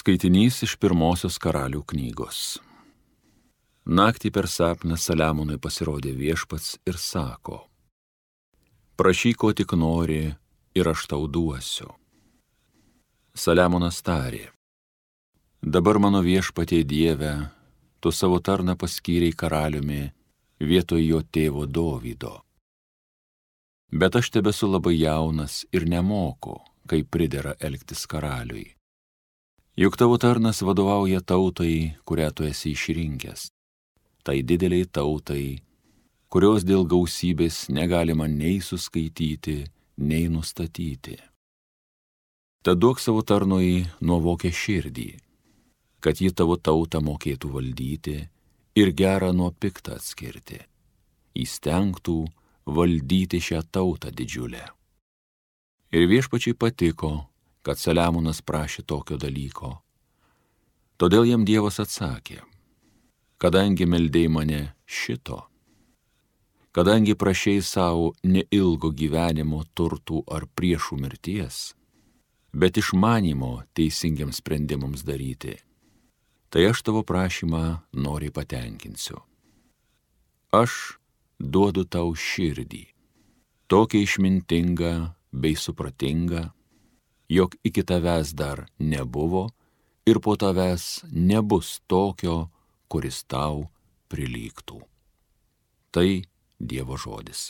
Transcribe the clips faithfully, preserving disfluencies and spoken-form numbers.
Skaitinys iš pirmosios Karalių knygos. Naktį per sapną Saliamonui pasirodė Viešpats ir sako: prašyk, ko tik nori, ir aš tau duosiu. Saliamonas tarė: dabar mano Viešpatie Dieve, tu savo tarną paskyrei karaliumi vietoj jo tėvo Dovydo. Bet aš tebesu labai jaunas ir nemoku, kaip pridera elgtis karaliui. Juk tavo tarnas vadovauja tautai, kurią tu esi išrinkęs. Tai dideliai tautai, kurios dėl gausybės negalima nei suskaityti, nei nustatyti. Tad duok savo tarnui nuovokę širdį, kad ji tavo tautą mokėtų valdyti ir gerą nuo piktą atskirti. Įstengtų valdyti šią tautą didžiulę. Ir Viešpačiui patiko, kad Saliamonas prašė tokio dalyko. Todėl jam Dievas atsakė: kadangi meldei mane šito, kadangi prašei savo neilgo gyvenimo turtų ar priešų mirties, bet išmanimo teisingiams sprendimams daryti, tai aš tavo prašymą noriai patenkinsiu. Aš duodu tau širdį, tokią išmintingą bei supratingą, jog iki tavęs dar nebuvo ir po tavęs nebus tokio, kuris tau prilygtų. Tai Dievo žodis.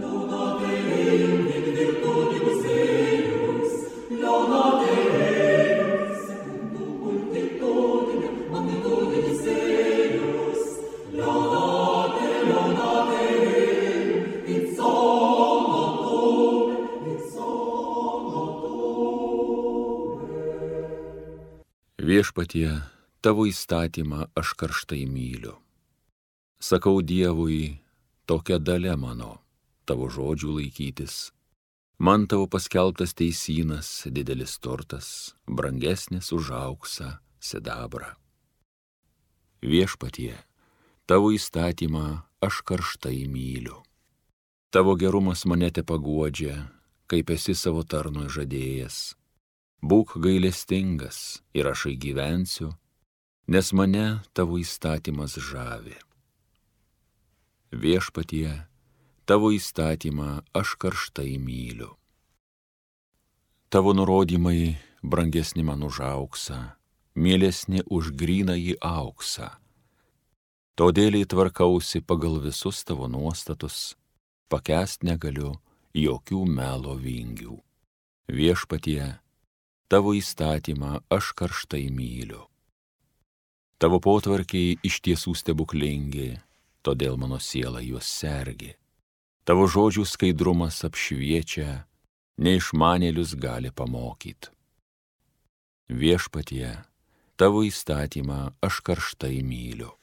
Viešpatie, tavo įstatymą aš karštai myliu. Sakau Dievui, tokia dalia mano, tavo žodžių laikytis. Man tavo paskelbtas teisynas didelis turtas, brangesnis už auksą, sidabrą. Viešpatie, tavo įstatymą aš karštai myliu. Tavo gerumas mane tepaguodžia, kaip esi savo tarnui žadėjęs. Būk gailestingas ir aš gyvensiu, nes mane tavo įstatymas žavi. Viešpatie, tavo įstatymą aš karštai myliu. Tavo nurodymai brangesni man už auksą, mielesni už grynąjį auksą. Todėl tvarkausi pagal visus tavo nuostatus, pakęst negaliu jokių melo vingių. Viešpatie, tavo įstatymą aš karštai myliu. Tavo potvarkiai iš tiesų stebuklingi, todėl mano siela juos sergi. Tavo žodžių skaidrumas apšviečia, neišmanėlius gali pamokyti. Viešpatie, tavo įstatymą aš karštai myliu.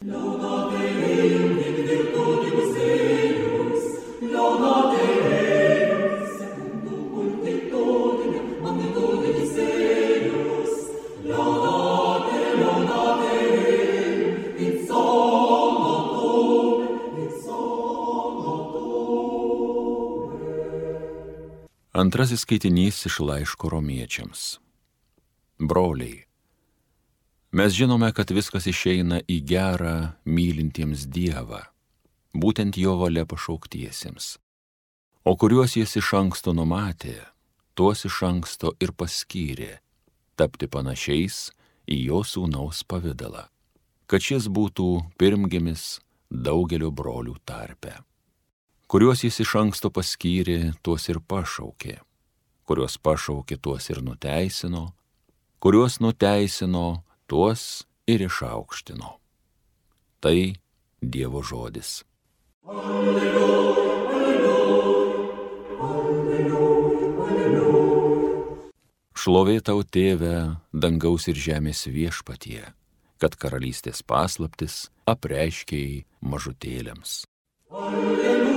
Antrasis skaitinys iš laiško Romiečiams. Broliai, mes žinome, kad viskas išeina į gerą mylintiems Dievą, būtent jo valia pašauktiesiems. O kuriuos jis iš anksto numatė, tuos iš anksto ir paskyrė tapti panašiais į jo sūnaus pavidalą, kad šis būtų pirmgimis daugelio brolių tarpe. Kuriuos jis iš anksto paskyrė, tuos ir pašaukė, kuriuos pašaukė, tuos ir nuteisino, kuriuos nuteisino, tuos ir išaukštino. Tai Dievo žodis. Alleluja, alleluja, alleluja, alleluja. Šlovė tau, Tėve, dangaus ir žemės Viešpatie, kad karalystės paslaptis apreiškei mažutėliams. Alleluja.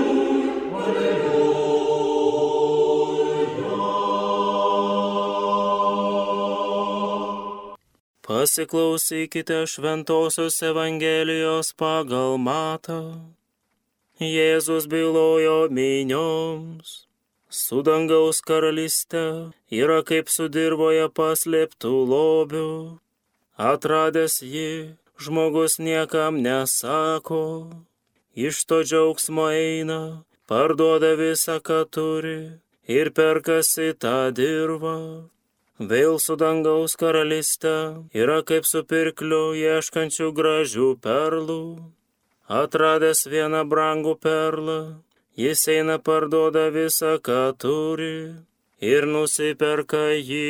Pasiklausykite šventosios Evangelijos pagal Matą. Jėzus bylojo minioms: su dangaus karalyste yra kaip su dirvoje paslėptų lobių, Atradęs jį, žmogus niekam nesako, iš to džiaugsmo eina, parduoda visą, ką turi, ir perkasi tą dirvą. Vėl su dangaus karalystė yra kaip su pirkliu ieškančių gražių perlų. Atradęs vieną brangų perlą, jis eina parduoda visą, ką turi, ir nusiperka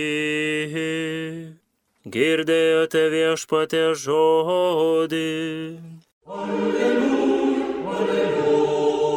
jį. Girdėjote Viešpaties žodį. Alleluja, alleluja.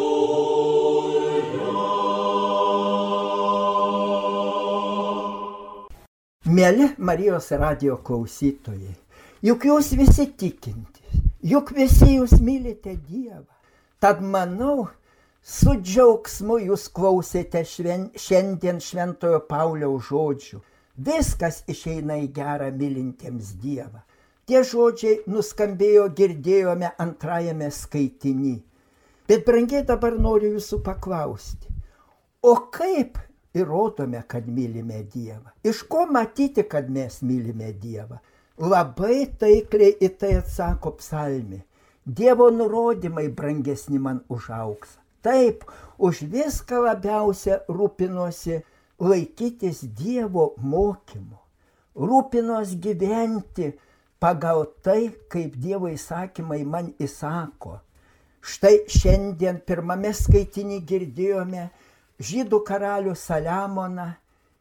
Mėly Marijos radijo klausytojai, juk jūs visi tikintys, juk visi jūs mylite Dievą. Tad manau, su džiaugsmu jūs klausėte šven, šiandien Šventojo Pauliaus žodžių. Viskas išeina į gerą mylintiems Dievą. Tie žodžiai nuskambėjo, girdėjome antrajame skaitiny. Bet brangiai dabar noriu jūsų paklausti, o kaip įrodome, kad mylime Dievą? Iš ko matyti, kad mes mylime Dievą? Labai taikliai į tai atsako psalmė. Dievo nurodymai brangesni man už auksą. Taip, už viską labiausia rūpinosi laikytis Dievo mokymo. Rūpinos gyventi pagal tai, kaip Dievo įsakymai man įsako. Štai šiandien pirmame skaitinį girdėjome Žydų karalių Saliamoną,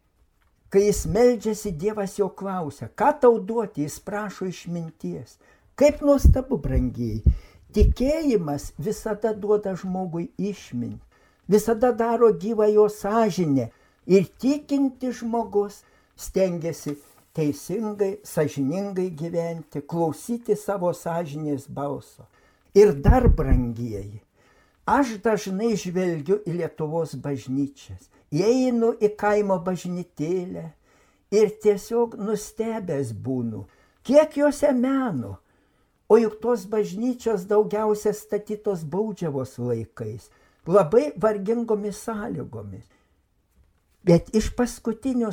kai jis meldžiasi, Dievas jo klausia, ką tau duoti, jis prašo išminties. Kaip nuostabu, brangiai, tikėjimas visada duoda žmogui išmintį, visada daro gyvą jo sąžinę ir tikinti žmogus stengiasi teisingai, sąžiningai gyventi, klausyti savo sąžinės balso. Ir dar, brangieji, aš dažnai žvelgiu į Lietuvos bažnyčias, įeinu į kaimo bažnytėlę ir tiesiog nustebęs būnu, kiek juose meno, o juk tos bažnyčios daugiausia statytos baudžiavos laikais, labai vargingomis sąlygomis. Bet iš paskutinių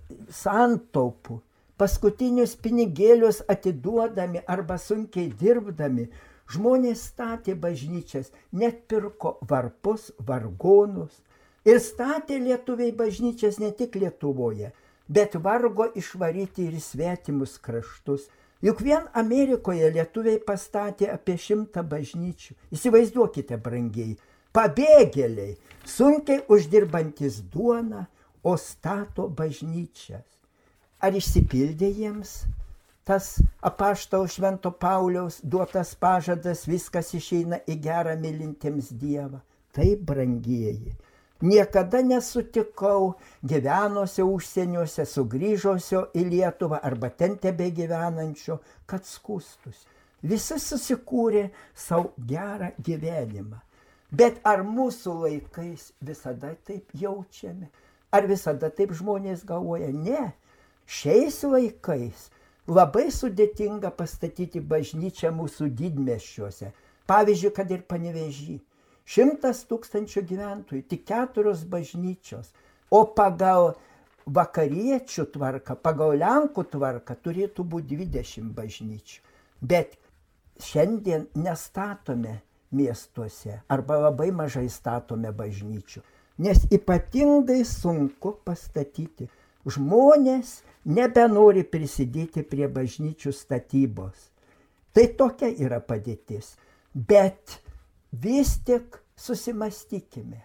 santaupų, paskutinius pinigėlius atiduodami arba sunkiai dirbdami, žmonės statė bažnyčias, net pirko varpus, vargonus. Ir statė lietuviai bažnyčias ne tik Lietuvoje, bet vargo išvaryti ir svetimus kraštus. Juk vien Amerikoje lietuviai pastatė apie šimtą bažnyčių. Įsivaizduokite, brangiai, pabėgėliai, sunkiai uždirbantis duoną, o stato bažnyčias. Ar išsipildė jiems tas apaštalo Švento Pauliaus duotas pažadas, viskas išeina į gerą mylintiems Dievą? Taip, brangieji, niekada nesutikau gyvenusio užsieniuose, sugrįžusio į Lietuvą arba ten tebe gyvenančio, kad skųstųsi. Visi susikūrė savo gerą gyvenimą. Bet ar mūsų laikais visada taip jaučiame? Ar visada taip žmonės galvoja? Ne. Šiais laikais labai sudėtinga pastatyti bažnyčią mūsų didmiesčiuose. Pavyzdžiui, kad ir Panevėžy. Šimtas tūkstančių gyventojų, tik keturios bažnyčios. O pagal vakariečių tvarką, pagal Lenkų tvarką turėtų būti dvidešimt bažnyčių. Bet šiandien nestatome miestuose arba labai mažai statome bažnyčių, nes ypatingai sunku pastatyti. Žmonės nebenori prisidėti prie bažnyčių statybos. Tai tokia yra padėtis. Bet vis tik susimastykime,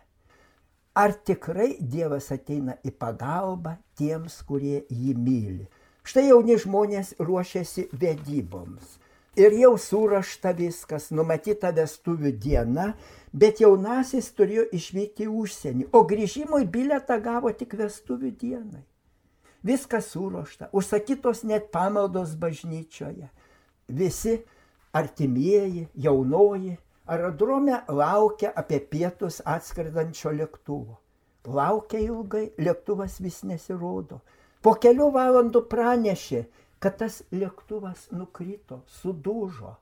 ar tikrai Dievas ateina į pagalbą tiems, kurie jį myli. Štai jauni žmonės ruošiasi vedyboms. Ir jau surašta viskas, numatyta vestuvių diena, bet jaunasis turėjo išvykti į užsienį, o grįžimui bilietą gavo tik vestuvių dienai. Viskas suruošta, užsakytos net pamaldos bažnyčioje. Visi artimieji, jaunoji, aerodrome laukia apie pietus atskridančio lėktuvo. Laukia ilgai, lėktuvas vis nesirodo. Po kelių valandų pranešė, kad tas lėktuvas nukrito, sudužo.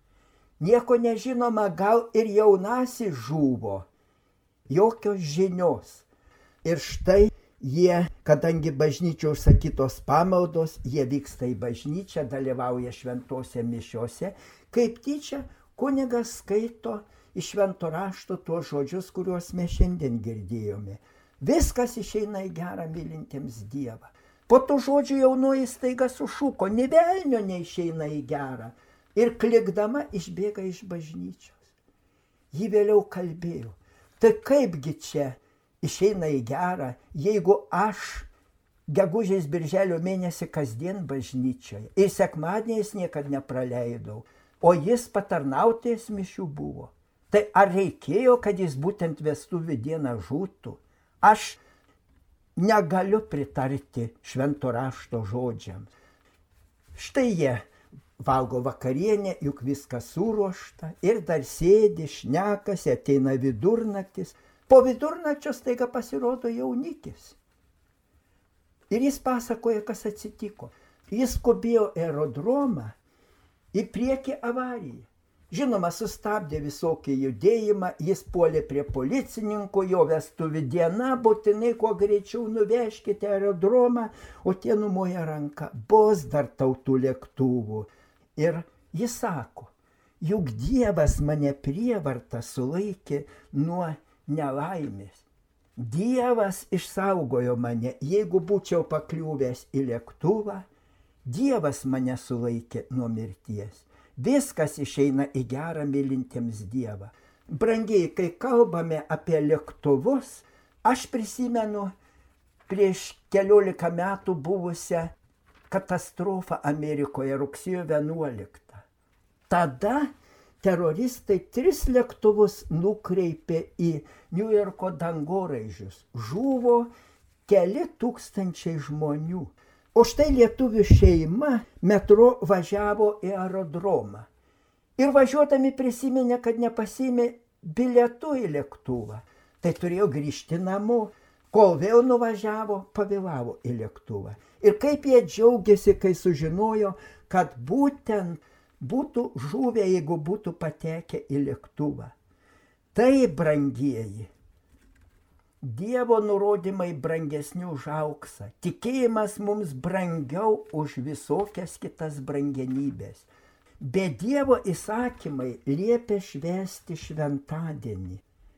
Nieko nežinoma, gal ir jaunasis žuvo. Jokios žinios. Ir štai Jie, kadangi bažnyčio užsakytos pamaldos, jie vyksta į bažnyčią, dalyvauja šventose mišiose, kaip tyčia kunigas skaito iš švento rašto tuos žodžius, kuriuos mes šiandien girdėjome. Viskas išeina į gerą mylintiems Dievą. Po to žodžių jaunoji staiga sušuko, nė velnio neišeina į gerą, ir klikdama išbėga iš bažnyčios. Ji vėliau kalbėjo, tai kaipgi čia išeina į gerą, jeigu aš gegužės birželio mėnesį kasdien bažnyčioje ir sekmadieniais niekad nepraleidau, o jis patarnautojas mišių buvo. Tai ar reikėjo, kad jis būtent vestuvių dieną žūtų? Aš negaliu pritarti švento rašto žodžiams. Štai jie valgo vakarienę, juk viskas suruošta, ir dar sėdi, šnekasi, ateina vidurnaktis. Po vidurnakčio staiga pasirodo jaunikis. Ir jis pasakoja, kas atsitiko. Jis skubėjo aerodromą, į priekį avariją. Žinoma, sustabdė visokį judėjimą, jis puolė prie policininkų, jo vestuvių diena, būtinai kuo greičiau nuvežkite aerodromą, o tie numoja ranką, bus dar tautų lėktuvų. Ir jis sako, juk Dievas mane prievartą sulaikė nuo nelaimės. Dievas išsaugojo mane, jeigu būčiau pakliuvęs į lėktuvą, Dievas mane sulaikė nuo mirties. Viskas išeina į gerą mylintiems Dievą. Brangiai, kai kalbame apie lėktuvus, aš prisimenu prieš keliolika metų buvusią katastrofą Amerikoje rugsėjo vienuoliktą. Tada teroristai tris lėktuvus nukreipė į Niujorko dangoraižius. Žuvo keli tūkstančiai žmonių. O štai lietuvių šeima metro važiavo į aerodromą. Ir važiuodami prisiminė, kad nepasiėmė bilietų į lėktuvą. Tai turėjo grįžti namo. Kol vėl nuvažiavo, pavėlavo į lėktuvą. Ir kaip jie džiaugiasi, kai sužinojo, kad būtent būtų žuvę, jeigu būtų patekę į lėktuvą. Tai, brangieji, Dievo nurodymai brangesni už auksą. Tikėjimas mums brangiau už visokias kitas brangenybės. Be Dievo įsakymai liepia švęsti šventadienį.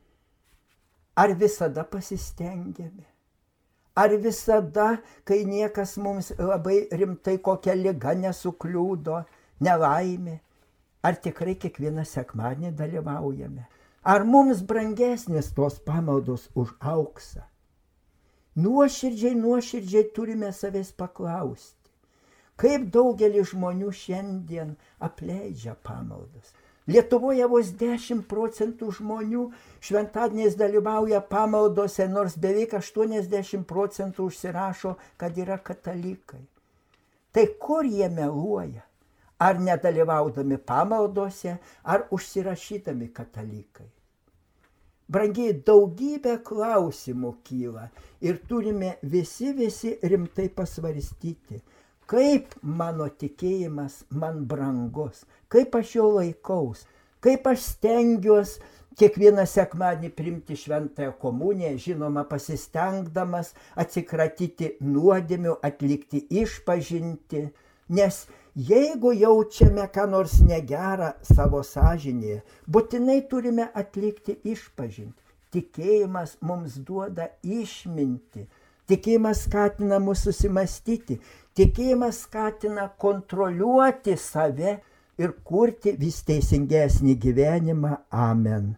Ar visada pasistengiame? Ar visada, kai niekas mums labai rimtai kokią ligą nesukliūdo, nelaimė? Ar tikrai kiekvieną sekmadienį dalyvaujame? Ar mums brangesnės tos pamaldos už auksą? Nuoširdžiai, nuoširdžiai turime savęs paklausti, kaip daugelis žmonių šiandien apleidžia pamaldas. Lietuvoje vos dešimt procentų žmonių šventadieniais dalyvauja pamaldose, nors beveik aštuoniasdešimt procentų užsirašo, kad yra katalikai. Tai kur jie meluoja? Ar nedalyvaudami pamaldose, ar užsirašydami katalikai? Brangiai, daugybė klausimų kyla ir turime visi, visi rimtai pasvarstyti, kaip mano tikėjimas man brangus, kaip aš jo laikaus, kaip aš stengiuos kiekvieną sekmadienį priimti šventąją komuniją, žinoma, pasistengdamas atsikratyti nuodėmių, atlikti išpažintį, nes jeigu jaučiame ką nors negerą savo sąžinėje, būtinai turime atlikti išpažintį. Tikėjimas mums duoda išmintį, tikėjimas skatina mus susimastyti, tikėjimas skatina kontroliuoti save ir kurti vis teisingesnį gyvenimą. Amen.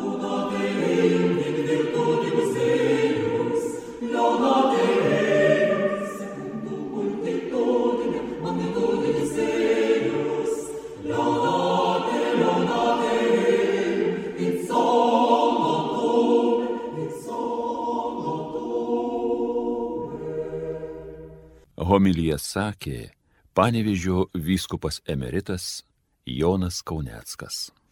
Homiliją sakė Panevėžio vyskupas emeritas Jonas Kauneckas.